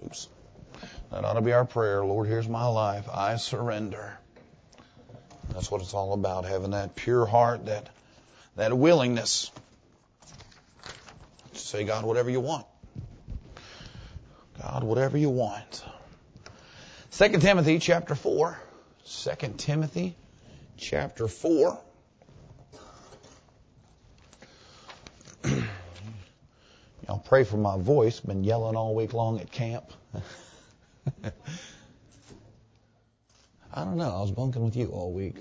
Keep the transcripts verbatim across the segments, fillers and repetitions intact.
Oops. That ought to be our prayer. Lord, here's my life. I surrender. That's what it's all about, having that pure heart, that that willingness to say, God, whatever you want. God, whatever you want. Second Timothy chapter four. Second Timothy chapter four. Y'all pray for my voice. Been yelling all week long at camp. I don't know. I was bunking with you all week.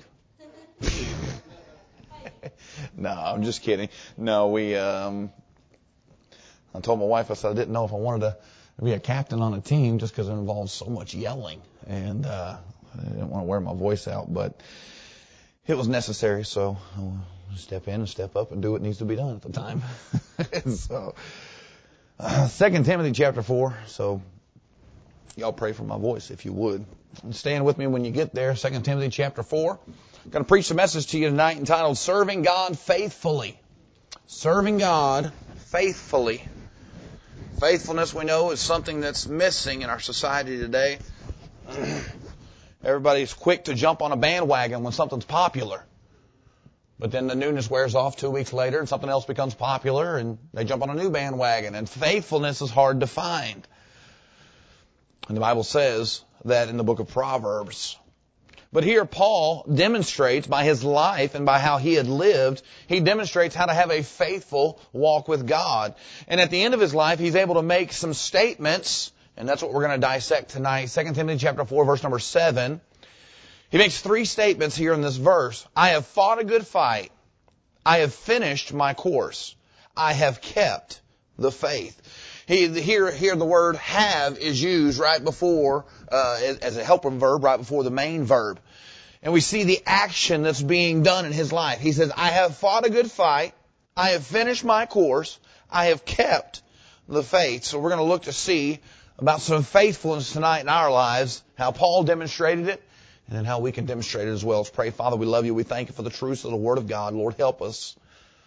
No, I'm just kidding. No, we, um, I told my wife, I said I didn't know if I wanted to be a captain on a team just because it involves so much yelling. And, uh, I didn't want to wear my voice out, but it was necessary. So I'll step in and step up and do what needs to be done at the time. So, uh, Second Timothy chapter four. So y'all pray for my voice if you would. And stand with me when you get there. Second Timothy chapter four. I'm going to preach a message to you tonight entitled Serving God Faithfully. Serving God faithfully. Faithfulness, we know, is something that's missing in our society today. Everybody's quick to jump on a bandwagon when something's popular. But then the newness wears off two weeks later and something else becomes popular and they jump on a new bandwagon. And faithfulness is hard to find. And the Bible says that in the book of Proverbs. But here Paul demonstrates by his life and by how he had lived, he demonstrates how to have a faithful walk with God. And at the end of his life, he's able to make some statements, and that's what we're going to dissect tonight. Second Timothy chapter four, verse number seven. He makes three statements here in this verse. I have fought a good fight. I have finished my course. I have kept the faith. He, here, here the word have is used right before, uh, as a helper verb, right before the main verb. And we see the action that's being done in his life. He says, I have fought a good fight. I have finished my course. I have kept the faith. So we're going to look to see about some faithfulness tonight in our lives, how Paul demonstrated it, and then how we can demonstrate it as well. Let's pray. Father, we love you. We thank you for the truths of the Word of God. Lord, help us.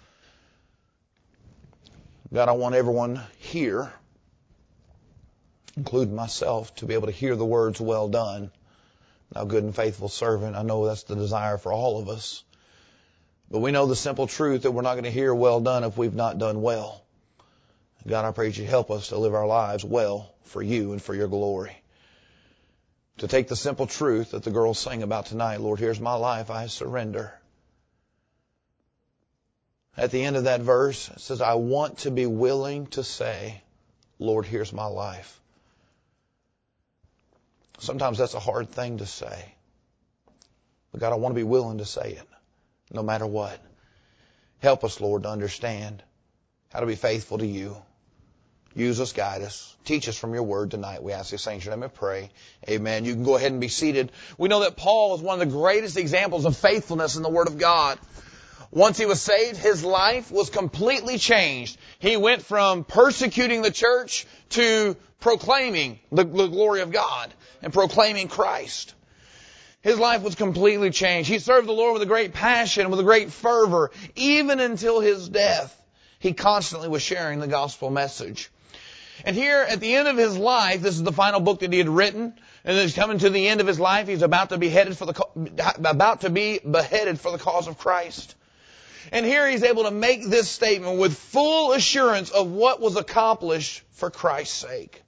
God, I want everyone here, including myself, to be able to hear the words, well done, thou good and faithful servant. I know that's the desire for all of us. But we know the simple truth that we're not going to hear well done if we've not done well. God, I pray that you help us to live our lives well for you and for your glory. To take the simple truth that the girls sang about tonight, Lord, here's my life, I surrender. At the end of that verse, it says, I want to be willing to say, Lord, here's my life. Sometimes that's a hard thing to say. But God, I want to be willing to say it, no matter what. Help us, Lord, to understand how to be faithful to you. Use us, guide us. Teach us from your word tonight. We ask these things in your name and pray. Amen. You can go ahead and be seated. We know that Paul is one of the greatest examples of faithfulness in the Word of God. Once he was saved, his life was completely changed. He went from persecuting the church to proclaiming the, the glory of God and proclaiming Christ. His life was completely changed. He served the Lord with a great passion, with a great fervor. Even until his death, he constantly was sharing the gospel message. And here at the end of his life, this is the final book that he had written, and he's coming to the end of his life. He's about to be headed for the about to be beheaded for the cause of Christ. And here he's able to make this statement with full assurance of what was accomplished for Christ's sake.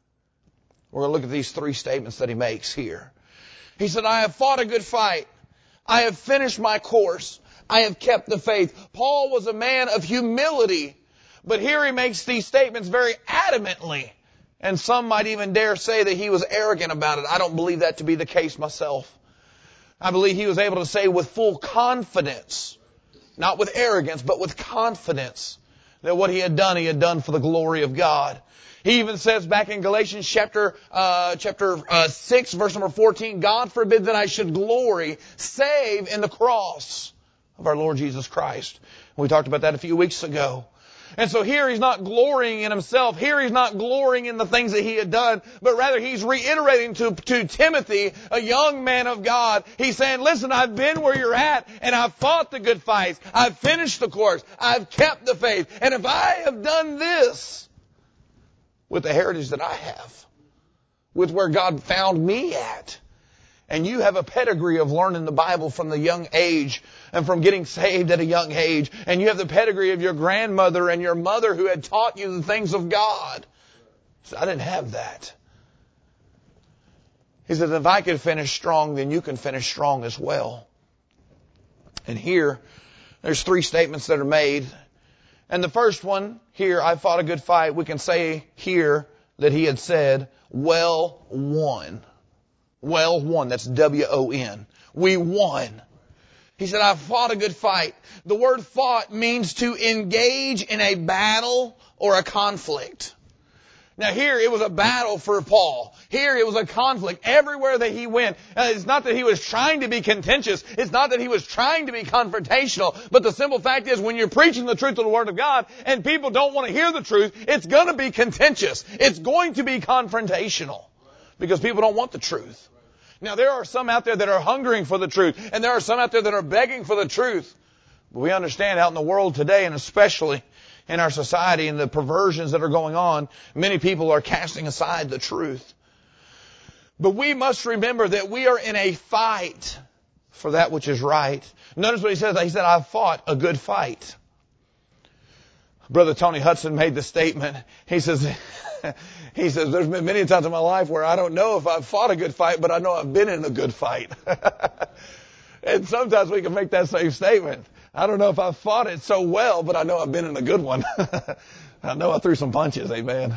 We're going to look at these three statements that he makes here. He said, I have fought a good fight. I have finished my course. I have kept the faith. Paul was a man of humility, but here he makes these statements very adamantly. And some might even dare say that he was arrogant about it. I don't believe that to be the case myself. I believe he was able to say with full confidence, not with arrogance, but with confidence, that what he had done, he had done for the glory of God. He even says back in Galatians chapter uh, chapter uh, six, verse number fourteen, God forbid that I should glory save in the cross of our Lord Jesus Christ. We talked about that a few weeks ago. And so here he's not glorying in himself. Here he's not glorying in the things that he had done, but rather he's reiterating to, to Timothy, a young man of God. He's saying, listen, I've been where you're at, and I've fought the good fights. I've finished the course. I've kept the faith. And if I have done this with the heritage that I have, with where God found me at. And you have a pedigree of learning the Bible from the young age and from getting saved at a young age. And you have the pedigree of your grandmother and your mother who had taught you the things of God. So I didn't have that. He said, if I could finish strong, then you can finish strong as well. And here, there's three statements that are made. And the first one, here, I fought a good fight. We can say here that he had said, well won. Well won. That's W O N. We won. He said, I fought a good fight. The word fought means to engage in a battle or a conflict. Now here it was a battle for Paul. Here it was a conflict everywhere that he went. Uh, it's not that he was trying to be contentious. It's not that he was trying to be confrontational. But the simple fact is when you're preaching the truth of the Word of God and people don't want to hear the truth, it's going to be contentious. It's going to be confrontational because people don't want the truth. Now there are some out there that are hungering for the truth and there are some out there that are begging for the truth. But we understand out in the world today and especially in our society and the perversions that are going on, many people are casting aside the truth. But we must remember that we are in a fight for that which is right. Notice what he says. He said, I fought a good fight. Brother Tony Hudson made the statement. He says, he says, there's been many times in my life where I don't know if I've fought a good fight, but I know I've been in a good fight. And sometimes we can make that same statement. I don't know if I've fought it so well, but I know I've been in a good one. I know I threw some punches. Amen.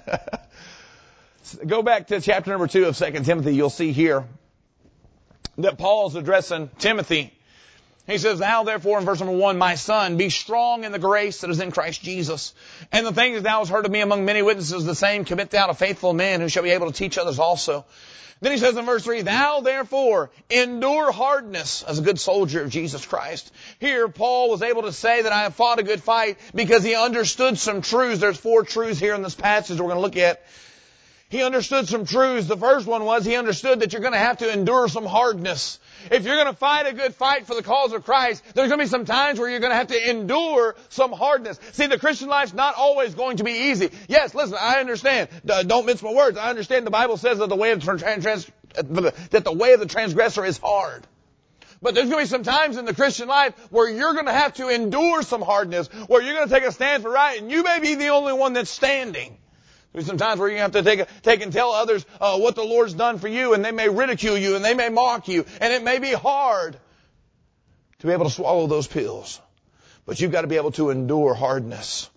Go back to chapter number two of Second Timothy. You'll see here that Paul's addressing Timothy. He says, thou therefore in verse number one, my son, be strong in the grace that is in Christ Jesus. And the things that thou hast heard of me among many witnesses, the same commit thou to faithful men who shall be able to teach others also. Then he says in verse three, thou therefore endure hardness as a good soldier of Jesus Christ. Here Paul was able to say that I have fought a good fight because he understood some truths. There's four truths here in this passage we're going to look at. He understood some truths. The first one was he understood that you're going to have to endure some hardness. If you're going to fight a good fight for the cause of Christ, there's going to be some times where you're going to have to endure some hardness. See, the Christian life's not always going to be easy. Yes, listen, I understand. Don't mince my words. I understand the Bible says that the way of the, trans- that the way of the transgressor is hard. But there's going to be some times in the Christian life where you're going to have to endure some hardness, where you're going to take a stand for right, and you may be the only one that's standing. There's some times where you have to take, a, take and tell others uh, what the Lord's done for you, and they may ridicule you, and they may mock you, and it may be hard to be able to swallow those pills. But you've got to be able to endure hardness.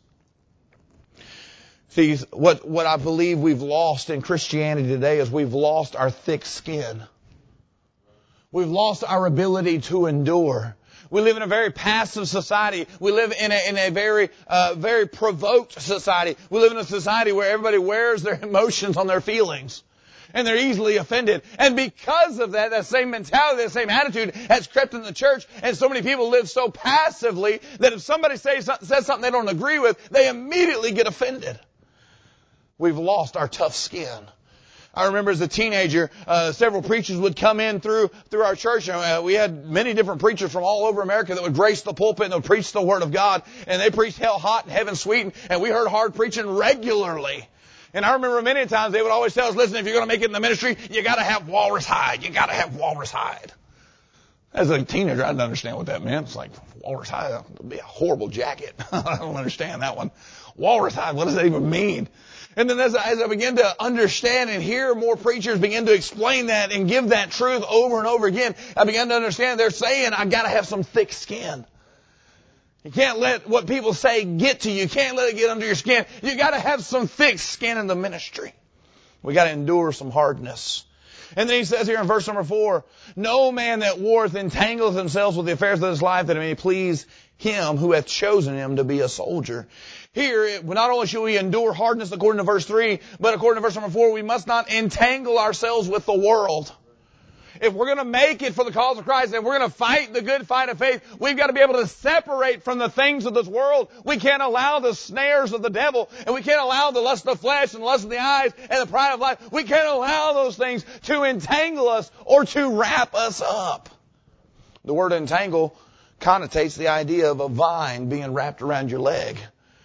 See, what, what I believe we've lost in Christianity today is we've lost our thick skin. We've lost our ability to endure. We live in a very passive society. We live in a, in a very, uh, very provoked society. We live in a society where everybody wears their emotions on their feelings. And they're easily offended. And because of that, that same mentality, that same attitude has crept in the church. And so many people live so passively that if somebody says, says something they don't agree with, they immediately get offended. We've lost our tough skin. I remember as a teenager, uh, several preachers would come in through through our church. Uh, we had many different preachers from all over America that would grace the pulpit and would preach the Word of God. And they preached hell hot and heaven sweet. And we heard hard preaching regularly. And I remember many times they would always tell us, listen, if you're going to make it in the ministry, you got to have walrus hide. You got to have walrus hide. As a teenager, I didn't understand what that meant. It's like, walrus hide, that would be a horrible jacket. I don't understand that one. Walrus hide, what does that even mean? And then as I, as I began to understand and hear more preachers begin to explain that and give that truth over and over again, I began to understand they're saying, I got to have some thick skin. You can't let what people say get to you. You can't let it get under your skin. You got to have some thick skin in the ministry. We got to endure some hardness. And then he says here in verse number four, no man that warreth entangles himself with the affairs of his life, that it may please him who hath chosen him to be a soldier. Here, not only should we endure hardness according to verse three, but according to verse number four, we must not entangle ourselves with the world. If we're going to make it for the cause of Christ and we're going to fight the good fight of faith, we've got to be able to separate from the things of this world. We can't allow the snares of the devil, and we can't allow the lust of the flesh and the lust of the eyes and the pride of life. We can't allow those things to entangle us or to wrap us up. The word entangle connotates the idea of a vine being wrapped around your leg.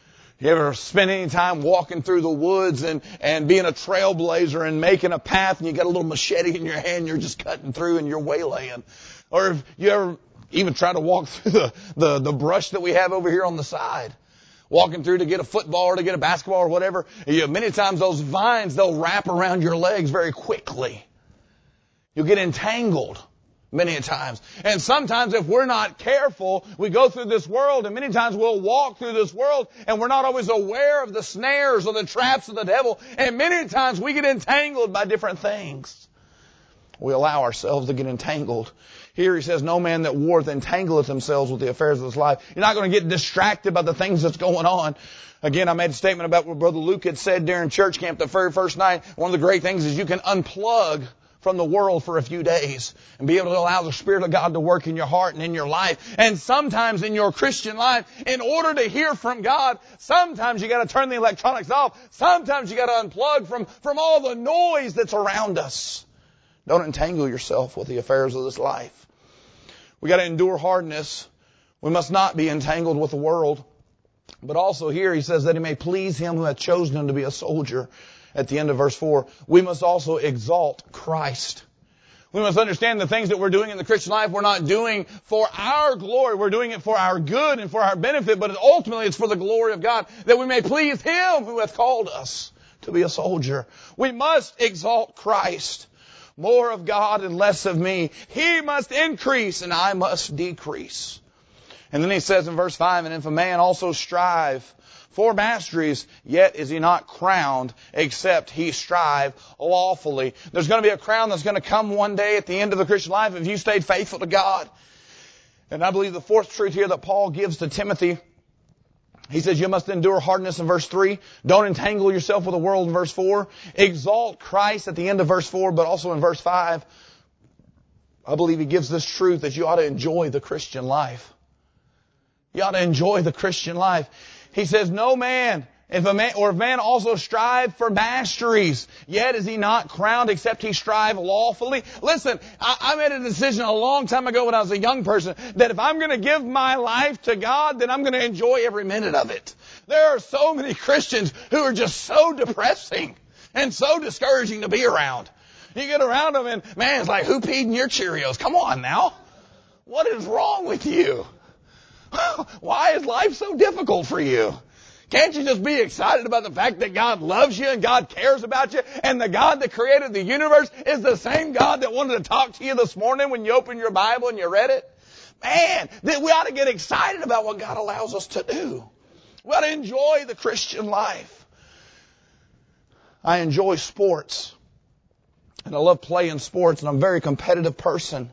You ever spend any time walking through the woods and, and being a trailblazer and making a path, and you got a little machete in your hand, you're just cutting through and you're waylaying? Or if you ever even try to walk through the, the, the brush that we have over here on the side, walking through to get a football or to get a basketball or whatever, you, many times those vines, they'll wrap around your legs very quickly. You'll get entangled many a times. And sometimes if we're not careful, we go through this world, and many times we'll walk through this world and we're not always aware of the snares or the traps of the devil. And many times we get entangled by different things. We allow ourselves to get entangled. Here he says, no man that warreth entangleth themselves with the affairs of this life. You're not going to get distracted by the things that's going on. Again, I made a statement about what Brother Luke had said during church camp the very first night. One of the great things is you can unplug from the world for a few days and be able to allow the Spirit of God to work in your heart and in your life. And sometimes in your Christian life, in order to hear from God, sometimes you got to turn the electronics off. Sometimes you got to unplug from, from all the noise that's around us. Don't entangle yourself with the affairs of this life. We got to endure hardness. We must not be entangled with the world. But also here he says that he may please him who hath chosen him to be a soldier. At the end of verse four, we must also exalt Christ. We must understand the things that we're doing in the Christian life, we're not doing for our glory. We're doing it for our good and for our benefit, but ultimately it's for the glory of God, that we may please him who hath called us to be a soldier. We must exalt Christ. More of God and less of me. He must increase and I must decrease. And then he says in verse five, and if a man also strive for masteries, yet is he not crowned, except he strive lawfully. There's going to be a crown that's going to come one day at the end of the Christian life if you stayed faithful to God. And I believe the fourth truth here that Paul gives to Timothy, he says you must endure hardness in verse three. Don't entangle yourself with the world in verse four. Exalt Christ at the end of verse four, but also in verse five. I believe he gives this truth that you ought to enjoy the Christian life. You ought to enjoy the Christian life. He says, no man, if a man, or if man also strive for masteries, yet is he not crowned except he strive lawfully. Listen, I, I made a decision a long time ago when I was a young person that if I'm going to give my life to God, then I'm going to enjoy every minute of it. There are so many Christians who are just so depressing and so discouraging to be around. You get around them and, man, it's like, who peed in your Cheerios? Come on now. What is wrong with you? Why is life so difficult for you? Can't you just be excited about the fact that God loves you and God cares about you, and the God that created the universe is the same God that wanted to talk to you this morning when you opened your Bible and you read it? Man, we ought to get excited about what God allows us to do. We ought to enjoy the Christian life. I enjoy sports, and I love playing sports, and I'm a very competitive person.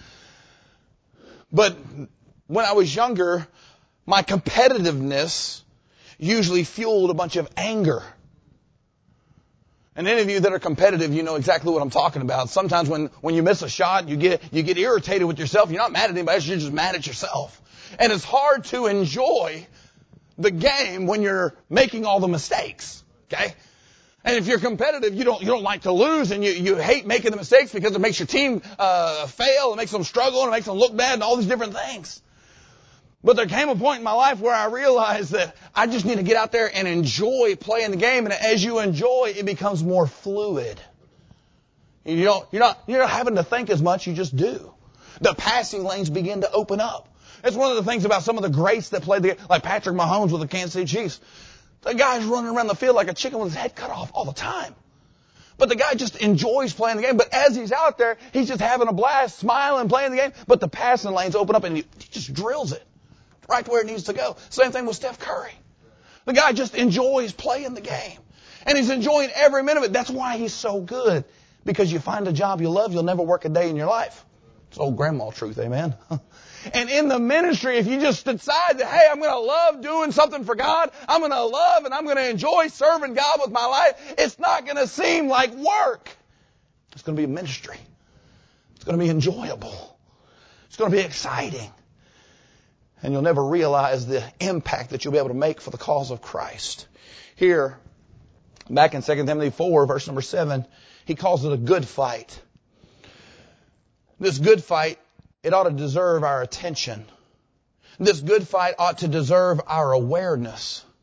But when I was younger, my competitiveness usually fueled a bunch of anger. And any of you that are competitive, you know exactly what I'm talking about. Sometimes when, when you miss a shot, you get, you get irritated with yourself. You're not mad at anybody else, you're just mad at yourself. And it's hard to enjoy the game when you're making all the mistakes. Okay? And if you're competitive, you don't, you don't like to lose, and you, you hate making the mistakes because it makes your team, uh, fail, it makes them struggle, and it makes them look bad, and all these different things. But there came a point in my life where I realized that I just need to get out there and enjoy playing the game. And as you enjoy, it becomes more fluid. You don't, you're not, you're not having to think as much. You just do. The passing lanes begin to open up. It's one of the things about some of the greats that played the game, like Patrick Mahomes with the Kansas City Chiefs. The guy's running around the field like a chicken with his head cut off all the time. But the guy just enjoys playing the game. But as he's out there, he's just having a blast, smiling, playing the game. But the passing lanes open up and he, he just drills it right to where it needs to go. Same thing with Steph Curry. The guy just enjoys playing the game. And he's enjoying every minute of it. That's why he's so good. Because you find a job you love, you'll never work a day in your life. It's old grandma truth, amen? And in the ministry, if you just decide that, hey, I'm going to love doing something for God, I'm going to love and I'm going to enjoy serving God with my life, it's not going to seem like work. It's going to be a ministry. It's going to be enjoyable. It's going to be exciting. And you'll never realize the impact that you'll be able to make for the cause of Christ. Here, back in Second Timothy four, verse number seven, he calls it a good fight. This good fight, it ought to deserve our attention. This good fight ought to deserve our awareness.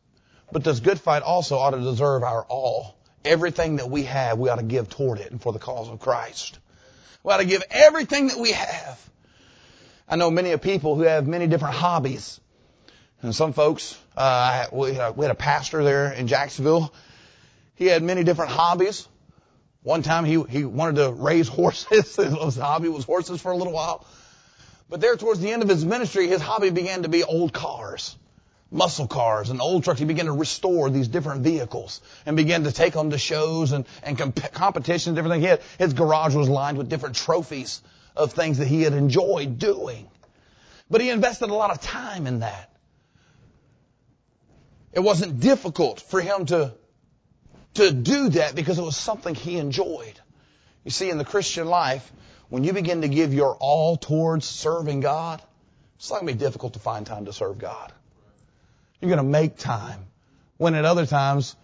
But this good fight also ought to deserve our all. Everything that we have, we ought to give toward it and for the cause of Christ. We ought to give everything that we have. I know many of people who have many different hobbies. And some folks, uh, we, had a, we had a pastor there in Jacksonville. He had many different hobbies. One time he, he wanted to raise horses. His hobby was horses for a little while. But there towards the end of his ministry, his hobby began to be old cars. Muscle cars and old trucks. He began to restore these different vehicles and began to take them to shows and, and comp- competitions, different things. He had, his garage was lined with different trophies of things that he had enjoyed doing. But he invested a lot of time in that. It wasn't difficult for him to, to do that because it was something he enjoyed. You see, in the Christian life, when you begin to give your all towards serving God, it's not going to be difficult to find time to serve God. You're going to make time. When at other times,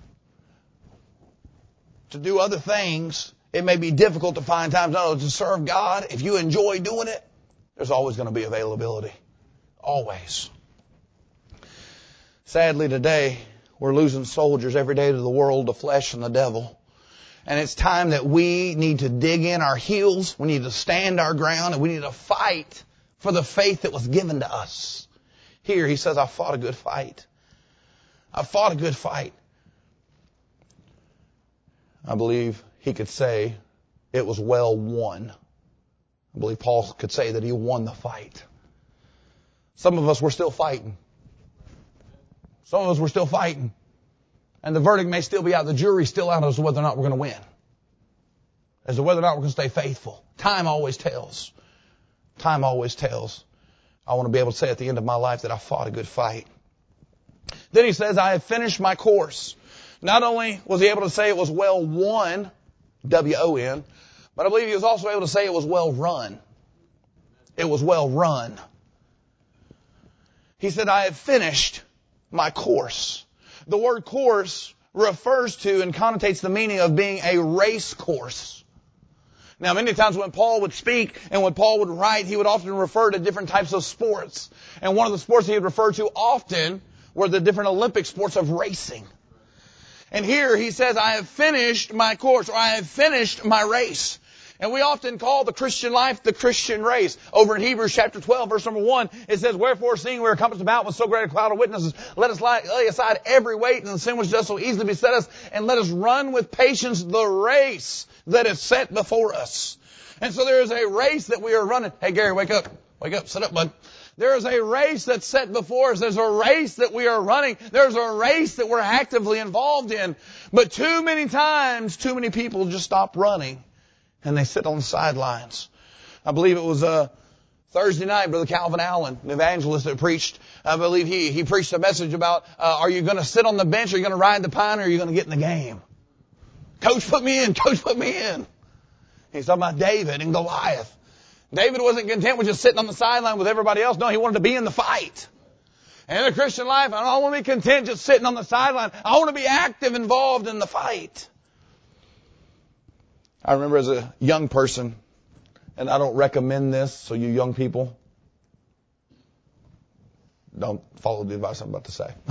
to do other things, it may be difficult to find time no, to serve God. If you enjoy doing it, there's always going to be availability. Always. Sadly today, we're losing soldiers every day to the world, the flesh, and the devil. And it's time that we need to dig in our heels. We need to stand our ground, and we need to fight for the faith that was given to us. Here he says, I fought a good fight. I fought a good fight. I believe he could say it was well won. I believe Paul could say that he won the fight. Some of us were still fighting. Some of us were still fighting. And the verdict may still be out. The jury's still out as to whether or not we're going to win. As to whether or not we're going to stay faithful. Time always tells. Time always tells. I want to be able to say at the end of my life that I fought a good fight. Then he says, I have finished my course. Not only was he able to say it was well won, W O N, but I believe he was also able to say it was well run. It was well run. He said, I have finished my course. The word course refers to and connotates the meaning of being a race course. Now, many times when Paul would speak and when Paul would write, he would often refer to different types of sports. And one of the sports he would refer to often were the different Olympic sports of racing. And here he says, I have finished my course, or I have finished my race. And we often call the Christian life the Christian race. Over in Hebrews chapter twelve, verse number one, it says, wherefore, seeing we are compassed about with so great a cloud of witnesses, let us lay, lay aside every weight and the sin which does so easily beset us, and let us run with patience the race that is set before us. And so there is a race that we are running. Hey, Gary, wake up. Wake up. Sit up, bud. There is a race that's set before us. There's a race that we are running. There's a race that we're actively involved in. But too many times, too many people just stop running and they sit on the sidelines. I believe it was uh, Thursday night, Brother Calvin Allen, an evangelist that preached. I believe he he preached a message about, uh, are you going to sit on the bench, or are you going to ride the pine, or are you going to get in the game? Coach, put me in. Coach, put me in. He's talking about David and Goliath. David wasn't content with just sitting on the sideline with everybody else. No, he wanted to be in the fight. And in the Christian life, I don't want to be content just sitting on the sideline. I want to be active, involved in the fight. I remember as a young person, and I don't recommend this, so you young people, don't follow the advice I'm about to say.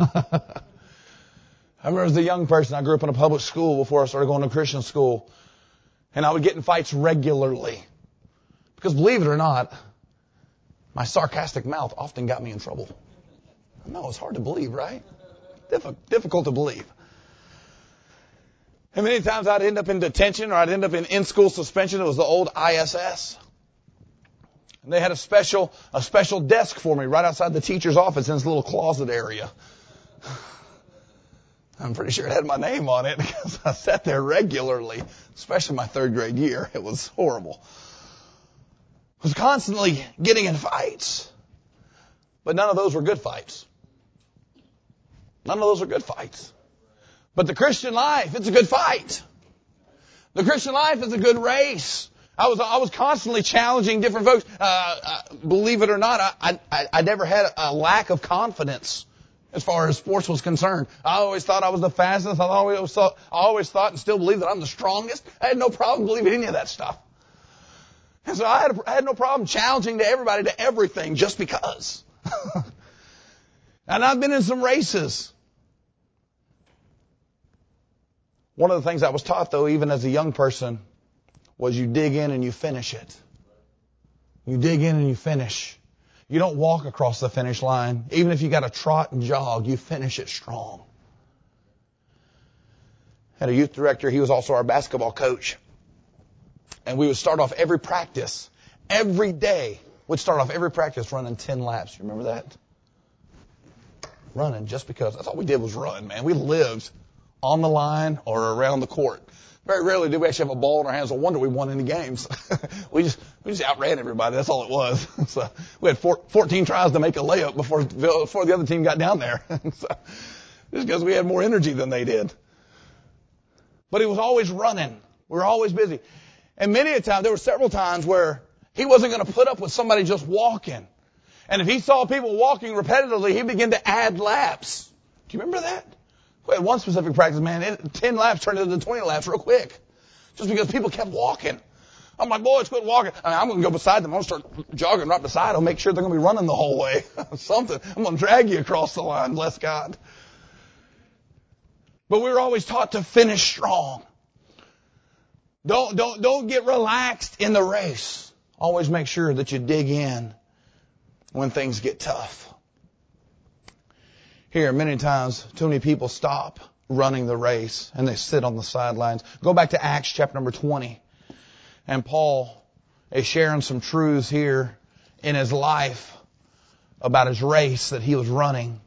I remember as a young person, I grew up in a public school before I started going to Christian school, and I would get in fights regularly. Because believe it or not, my sarcastic mouth often got me in trouble. I know, it's hard to believe, right? Diffi- difficult to believe. And many times I'd end up in detention, or I'd end up in in-school suspension. It was the old I S S. And they had a special, a special desk for me right outside the teacher's office in this little closet area. I'm pretty sure it had my name on it because I sat there regularly, especially my third grade year. It was horrible. I was constantly getting in fights. But none of those were good fights. None of those are good fights. But the Christian life, it's a good fight. The Christian life is a good race. I was I was constantly challenging different folks. Uh, uh, believe it or not, I, I I never had a lack of confidence as far as sports was concerned. I always thought I was the fastest. I always thought, I always thought and still believe that I'm the strongest. I had no problem believing any of that stuff. And so I had, I had no problem challenging to everybody, to everything, just because. And I've been in some races. One of the things I was taught, though, even as a young person, was you dig in and you finish it. You dig in and you finish. You don't walk across the finish line. Even if you got to trot and jog, you finish it strong. Had a youth director. He was also our basketball coach. And we would start off every practice, every day, we'd start off every practice running ten laps. You remember that? Running just because. That's all we did was run, man. We lived on the line or around the court. Very rarely did we actually have a ball in our hands. No wonder we won any games. we just we just outran everybody. That's all it was. So we had four, fourteen tries to make a layup before before the other team got down there. So, just because we had more energy than they did. But he was always running. We were always busy. And many a time, there were several times where he wasn't going to put up with somebody just walking. And if he saw people walking repetitively, he began to add laps. Do you remember that? We had one specific practice, man, it, ten laps turned into twenty laps real quick. Just because people kept walking. I'm like, boys, quit walking. I mean, I'm going to go beside them. I'm going to start jogging right beside them, make sure they're going to be running the whole way. Something. I'm going to drag you across the line, bless God. But we were always taught to finish strong. Don't, don't, don't get relaxed in the race. Always make sure that you dig in when things get tough. Here, many times, too many people stop running the race and they sit on the sidelines. Go back to Acts chapter number twenty. And Paul is sharing some truths here in his life about his race that he was running.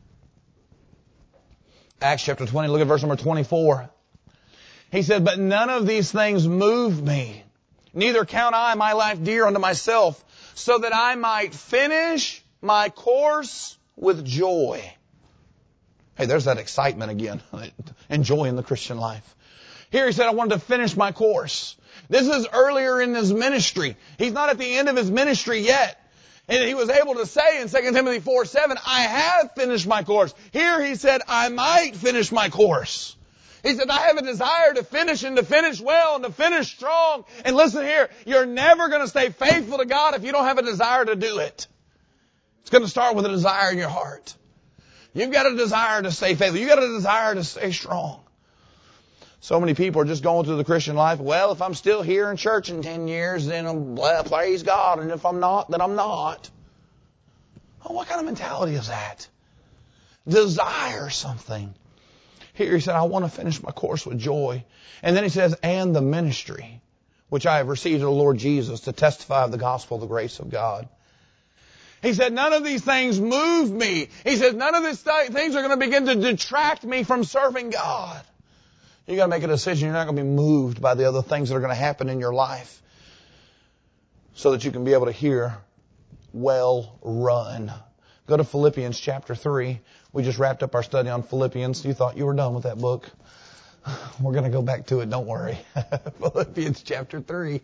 Acts chapter twenty, look at verse number twenty-four. He said, but none of these things move me. Neither count I my life dear unto myself, so that I might finish my course with joy. Hey, there's that excitement again. Enjoying the Christian life. Here he said, I wanted to finish my course. This is earlier in his ministry. He's not at the end of his ministry yet. And he was able to say in Second Timothy four seven, I have finished my course. Here he said, I might finish my course. He said, I have a desire to finish and to finish well and to finish strong. And listen here, you're never going to stay faithful to God if you don't have a desire to do it. It's going to start with a desire in your heart. You've got a desire to stay faithful. You've got a desire to stay strong. So many people are just going through the Christian life. Well, if I'm still here in church in ten years, then I'm, well, praise God. And if I'm not, then I'm not. Oh, what kind of mentality is that? Desire something. Here he said, I want to finish my course with joy. And then he says, and the ministry, which I have received of the Lord Jesus to testify of the gospel of the grace of God. He said, none of these things move me. He said, none of these th- things are going to begin to detract me from serving God. You got to make a decision. You're not going to be moved by the other things that are going to happen in your life so that you can be able to hear, well run. Go to Philippians chapter three. We just wrapped up our study on Philippians. You thought you were done with that book. We're going to go back to it. Don't worry. Philippians chapter three.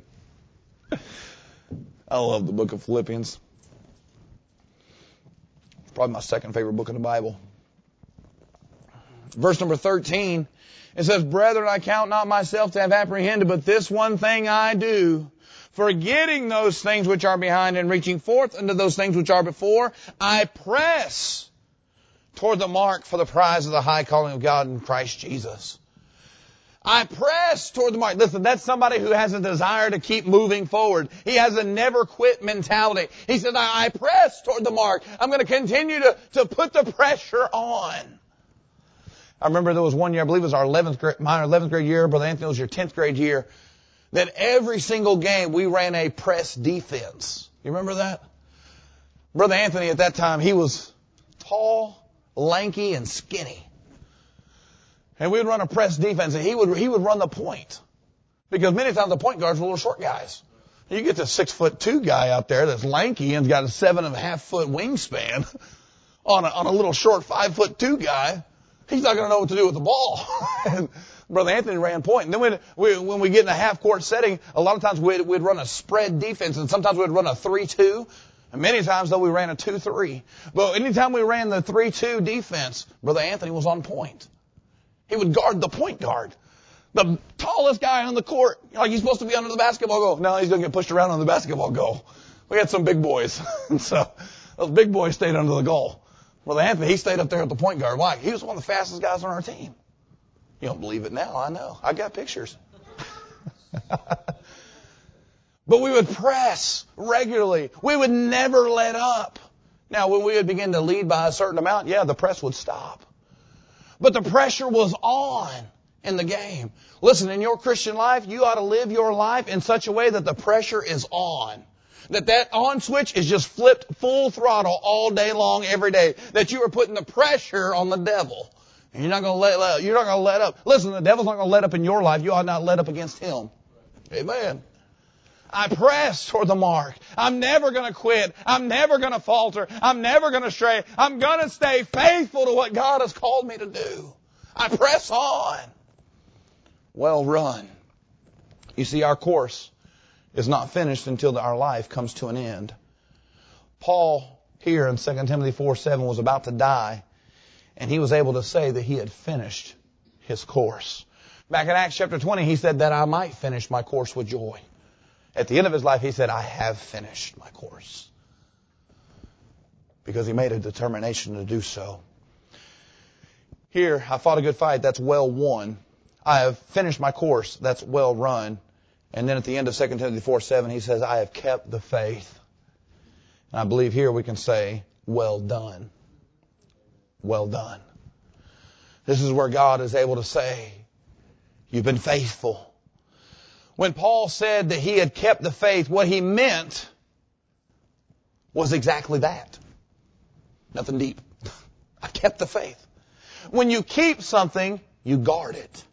I love the book of Philippians. It's probably my second favorite book in the Bible. Verse number thirteen. It says, brethren, I count not myself to have apprehended, but this one thing I do, forgetting those things which are behind and reaching forth unto those things which are before, I press toward the mark for the prize of the high calling of God in Christ Jesus. I press toward the mark. Listen, that's somebody who has a desire to keep moving forward. He has a never quit mentality. He said, I, I press toward the mark. I'm going to continue to, to put the pressure on. I remember there was one year, I believe it was our eleventh grade, my eleventh grade year, Brother Anthony, it was your tenth grade year, that every single game we ran a press defense. You remember that? Brother Anthony at that time, he was tall, lanky, and skinny. And we would run a press defense, and he would he would run the point. Because many times the point guards were little short guys. You get this six foot two guy out there that's lanky and's got a seven and a half foot wingspan on a, on a little short five foot two guy. He's not going to know what to do with the ball. And Brother Anthony ran point. And then when we, when we get in a half-court setting, a lot of times we'd, we'd run a spread defense, and sometimes we'd run a three two. And many times, though, we ran a two three. But anytime we ran the three two defense, Brother Anthony was on point. He would guard the point guard. The tallest guy on the court. Like, he's supposed to be under the basketball goal. No, he's going to get pushed around on the basketball goal. We had some big boys. And so those big boys stayed under the goal. Brother Anthony, he stayed up there at the point guard. Why? He was one of the fastest guys on our team. You don't believe it now, I know. I got pictures. But we would press regularly. We would never let up. Now, when we would begin to lead by a certain amount, yeah, the press would stop. But the pressure was on in the game. Listen, in your Christian life, you ought to live your life in such a way that the pressure is on. That that on switch is just flipped full throttle all day long, every day. That you are putting the pressure on the devil. And you're not going to let, you're not going to let up. Listen, the devil's not going to let up in your life. You ought not let up against him. Amen. I press toward the mark. I'm never going to quit. I'm never going to falter. I'm never going to stray. I'm going to stay faithful to what God has called me to do. I press on. Well run. You see, our course is not finished until our life comes to an end. Paul, here in Second Timothy four seven, was about to die, and he was able to say that he had finished his course. Back in Acts chapter twenty, he said that I might finish my course with joy. At the end of his life, he said, I have finished my course. Because he made a determination to do so. Here, I fought a good fight. That's well won. I have finished my course. That's well run. And then at the end of Second Timothy four seven, he says, I have kept the faith. And I believe here we can say, well done. Well done. This is where God is able to say, you've been faithful. When Paul said that he had kept the faith, what he meant was exactly that. Nothing deep. I kept the faith. When you keep something, you guard it.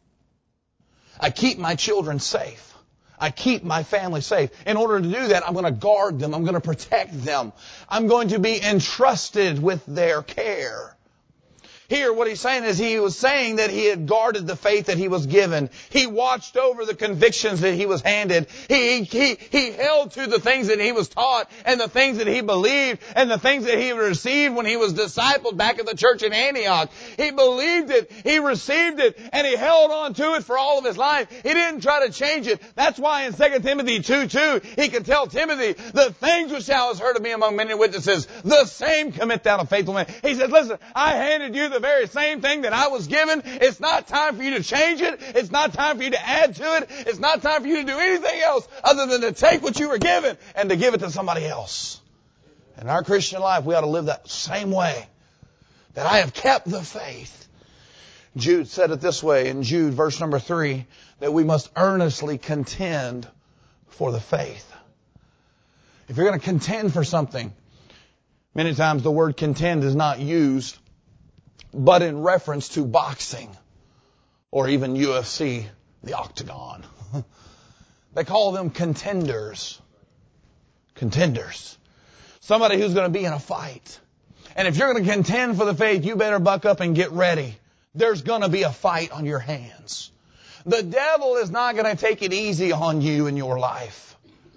I keep my children safe. I keep my family safe. In order to do that, I'm going to guard them. I'm going to protect them. I'm going to be entrusted with their care. Here, what he's saying is he was saying that he had guarded the faith that he was given. He watched over the convictions that he was handed. He, he, he held to the things that he was taught and the things that he believed and the things that he received when he was discipled back at the church in Antioch. He believed it. He received it and he held on to it for all of his life. He didn't try to change it. That's why in Second Timothy two two, he can tell Timothy, the things which thou hast heard of me among many witnesses, the same commit thou to faithful men. He said, listen, I handed you the very same thing that I was given. It's not time for you to change it. It's not time for you to add to it. It's not time for you to do anything else other than to take what you were given and to give it to somebody else. In our Christian life, we ought to live that same way. That I have kept the faith. Jude said it this way in Jude verse number three, that we must earnestly contend for the faith. If you're going to contend for something, many times the word contend is not used, but in reference to boxing or even U F C, the octagon. They call them contenders. Contenders. Somebody who's going to be in a fight. And if you're going to contend for the faith, you better buck up and get ready. There's going to be a fight on your hands. The devil is not going to take it easy on you in your life.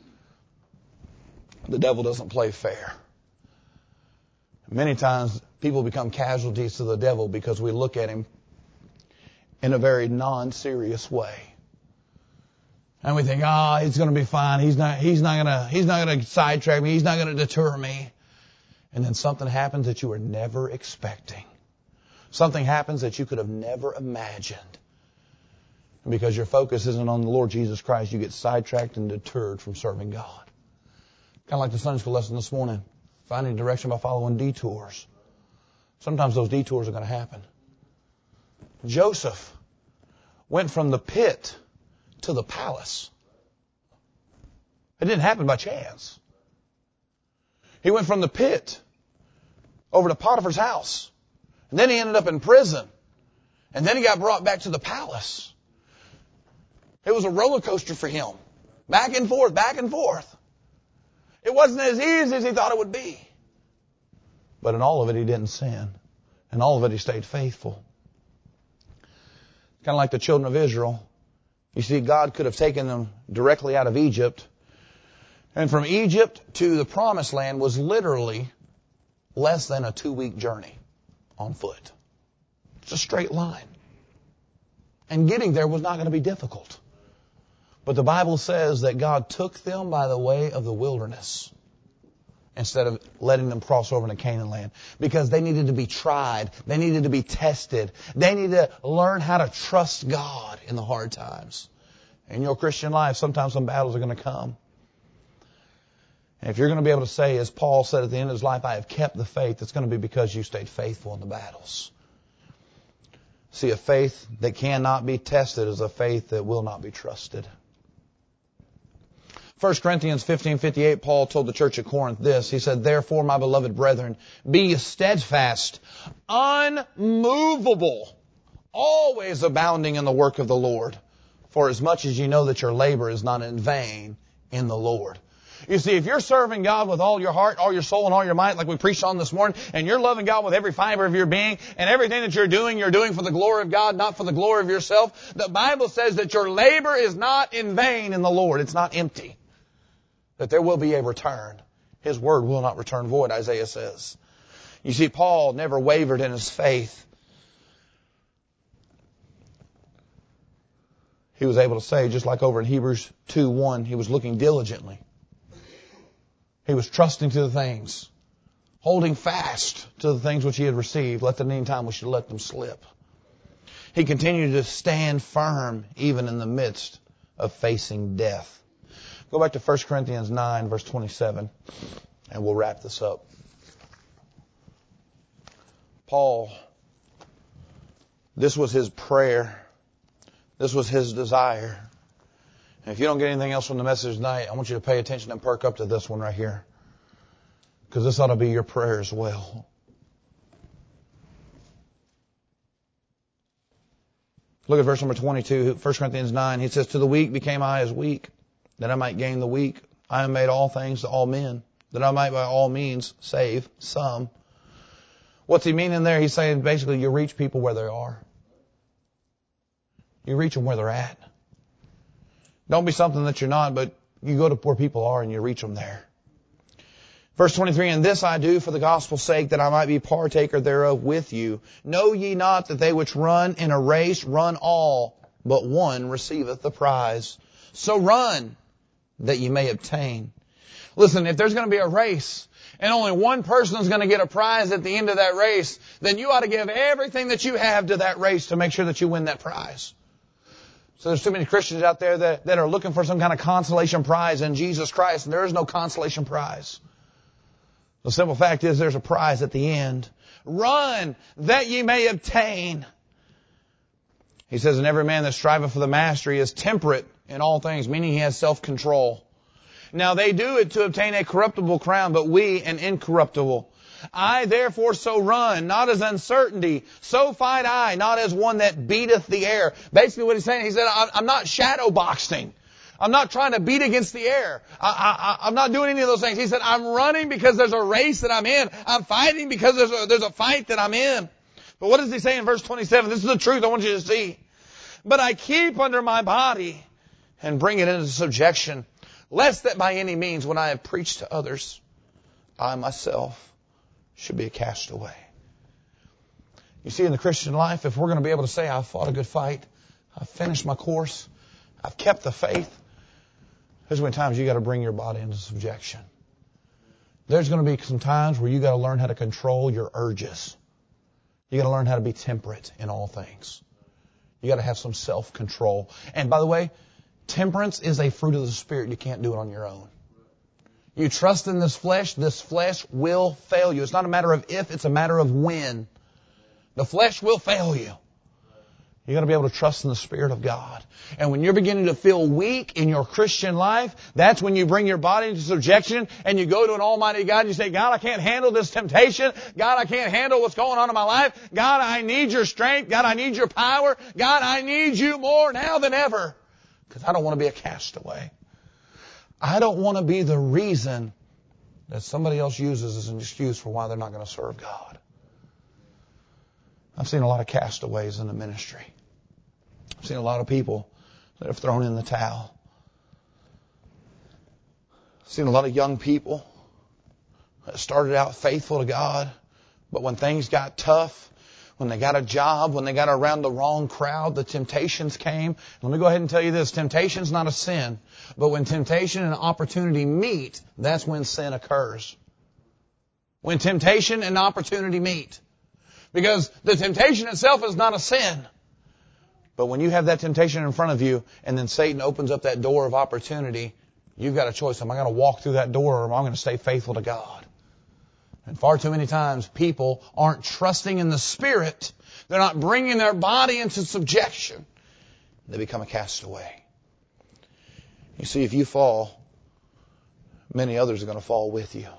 The devil doesn't play fair. Many times people become casualties to the devil because we look at him in a very non-serious way. And we think, oh, he's going to be fine. He's not, he's not going to, he's not going to sidetrack me. He's not going to deter me. And then something happens that you were never expecting. Something happens that you could have never imagined. And because your focus isn't on the Lord Jesus Christ, you get sidetracked and deterred from serving God. Kind of like the Sunday school lesson this morning. Finding direction by following detours. Sometimes those detours are going to happen. Joseph went from the pit to the palace. It didn't happen by chance. He went from the pit over to Potiphar's house. And then he ended up in prison. And then he got brought back to the palace. It was a roller coaster for him. Back and forth, back and forth. It wasn't as easy as he thought it would be. But in all of it, he didn't sin. In all of it, he stayed faithful. Kind of like the children of Israel. You see, God could have taken them directly out of Egypt. And from Egypt to the Promised Land was literally less than a two-week journey on foot. It's a straight line. And getting there was not going to be difficult. But the Bible says that God took them by the way of the wilderness. instead of letting them cross over into Canaan land. Because they needed to be tried. They needed to be tested. They needed to learn how to trust God in the hard times. In your Christian life, sometimes some battles are going to come. And if you're going to be able to say, as Paul said at the end of his life, I have kept the faith, it's going to be because you stayed faithful in the battles. See, a faith that cannot be tested is a faith that will not be trusted. First Corinthians fifteen fifty-eight, Paul told the church at Corinth this. He said, therefore, my beloved brethren, be steadfast, unmovable, always abounding in the work of the Lord, for as much as you know that your labor is not in vain in the Lord. You see, if you're serving God with all your heart, all your soul, and all your might, like we preached on this morning, and you're loving God with every fiber of your being, and everything that you're doing, you're doing for the glory of God, not for the glory of yourself, the Bible says that your labor is not in vain in the Lord. It's not empty. That there will be a return. His word will not return void, Isaiah says. You see, Paul never wavered in his faith. He was able to say, just like over in Hebrews two one, he was looking diligently. He was trusting to the things, holding fast to the things which he had received. Let the meantime we should let them slip. He continued to stand firm even in the midst of facing death. Go back to First Corinthians nine, verse twenty-seven, and we'll wrap this up. Paul, this was his prayer. This was his desire. And if you don't get anything else from the message tonight, I want you to pay attention and perk up to this one right here. Because this ought to be your prayer as well. Look at verse number twenty-two, First Corinthians nine. He says, to the weak became I as weak, that I might gain the weak. I have made all things to all men, that I might by all means save some. What's he meaning there? He's saying basically you reach people where they are. You reach them where they're at. Don't be something that you're not, but you go to where people are and you reach them there. Verse twenty-three, and this I do for the gospel's sake, that I might be partaker thereof with you. Know ye not that they which run in a race run all, but one receiveth the prize. So run, that ye may obtain. Listen, if there's going to be a race, and only one person is going to get a prize at the end of that race, then you ought to give everything that you have to that race to make sure that you win that prize. So there's too many Christians out there that, that are looking for some kind of consolation prize in Jesus Christ, and there is no consolation prize. The simple fact is there's a prize at the end. Run, that ye may obtain. He says, and every man that striveth for the mastery is temperate in all things, meaning he has self-control. Now they do it to obtain a corruptible crown, but we an incorruptible. I therefore so run, not as uncertainty, so fight I, not as one that beateth the air. Basically what he's saying, he said, I'm not shadow boxing. I'm not trying to beat against the air. I, I, I'm not doing any of those things. He said, I'm running because there's a race that I'm in. I'm fighting because there's a, there's a fight that I'm in. But what does he say in verse twenty-seven? This is the truth I want you to see. But I keep under my body and bring it into subjection, lest that by any means when I have preached to others, I myself should be a castaway. You see, in the Christian life, if we're going to be able to say, I've fought a good fight, I've finished my course, I've kept the faith, there's going to be times you got to bring your body into subjection. There's going to be some times where you got to learn how to control your urges. You got to learn how to be temperate in all things. You got to have some self-control. And by the way, temperance is a fruit of the Spirit. You can't do it on your own. You trust in this flesh, this flesh will fail you. It's not a matter of if, it's a matter of when. The flesh will fail you. You got to be able to trust in the Spirit of God. And when you're beginning to feel weak in your Christian life, that's when you bring your body into subjection and you go to an almighty God and you say, God, I can't handle this temptation. God, I can't handle what's going on in my life. God, I need your strength. God, I need your power. God, I need you more now than ever. Because I don't want to be a castaway. I don't want to be the reason that somebody else uses as an excuse for why they're not going to serve God. I've seen a lot of castaways in the ministry. I've seen a lot of people that have thrown in the towel. I've seen a lot of young people that started out faithful to God, but when things got tough, when they got a job, when they got around the wrong crowd, the temptations came. Let me go ahead and tell you this. Temptation's not a sin. But when temptation and opportunity meet, that's when sin occurs. when temptation and opportunity meet. Because the temptation itself is not a sin. But when you have that temptation in front of you and then Satan opens up that door of opportunity, you've got a choice. Am I going to walk through that door or am I going to stay faithful to God? And far too many times people aren't trusting in the Spirit. They're not bringing their body into subjection. They become a castaway. You see, if you fall, many others are going to fall with you.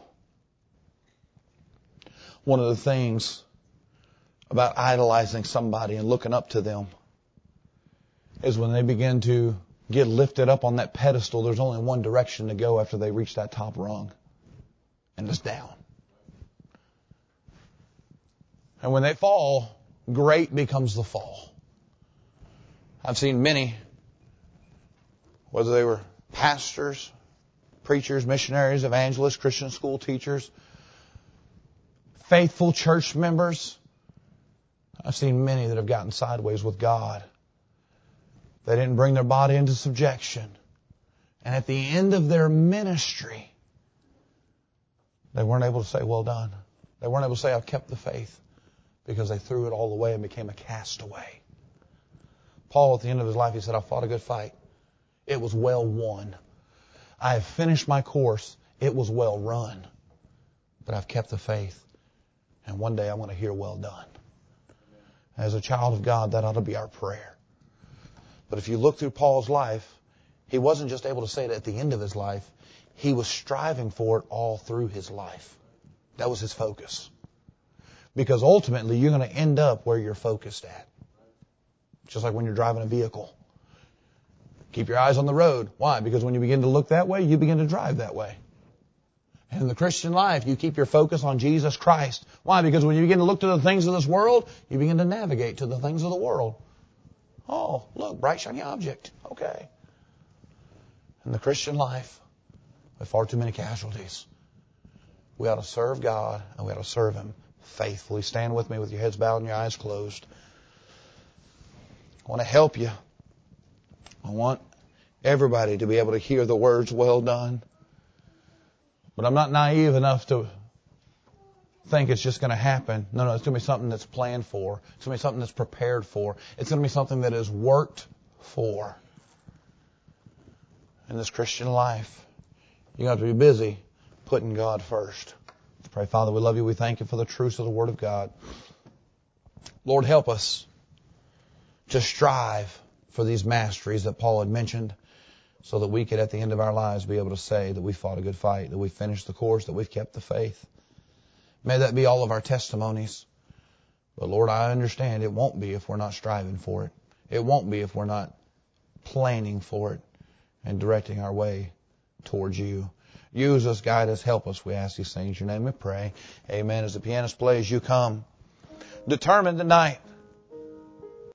One of the things about idolizing somebody and looking up to them is when they begin to get lifted up on that pedestal, there's only one direction to go after they reach that top rung. And it's down. And when they fall, great becomes the fall. I've seen many, whether they were pastors, preachers, missionaries, evangelists, Christian school teachers, faithful church members. I've seen many that have gotten sideways with God. They didn't bring their body into subjection. And at the end of their ministry, they weren't able to say, well done. They weren't able to say, I've kept the faith, because they threw it all away and became a castaway. Paul, at the end of his life, he said, I fought a good fight. It was well won. I have finished my course. It was well run. But I've kept the faith. And one day I want to hear well done. As a child of God, that ought to be our prayer. But if you look through Paul's life, he wasn't just able to say it at the end of his life. He was striving for it all through his life. That was his focus. Because ultimately, you're going to end up where you're focused at. Just like when you're driving a vehicle. Keep your eyes on the road. Why? Because when you begin to look that way, you begin to drive that way. And in the Christian life, you keep your focus on Jesus Christ. Why? Because when you begin to look to the things of this world, you begin to navigate to the things of the world. Oh, look, bright, shiny object. Okay. In the Christian life, with far too many casualties, we ought to serve God and we ought to serve Him faithfully. Stand with me with your heads bowed and your eyes closed. I want to help you. I want everybody to be able to hear the words, well done. But I'm not naive enough to think it's just going to happen. No, no, it's going to be something that's planned for. It's going to be something that's prepared for. It's going to be something that is worked for. In this Christian life, you have to be busy putting God first. Let's pray. Father, we love you. We thank you for the truths of the Word of God. Lord, help us to strive for these masteries that Paul had mentioned, so that we could, at the end of our lives, be able to say that we fought a good fight, that we finished the course, that we've kept the faith. May that be all of our testimonies. But Lord, I understand it won't be if we're not striving for it. It won't be if we're not planning for it and directing our way towards you. Use us, guide us, help us. We ask these things in your name we pray. Amen. As the pianist plays, you come determined tonight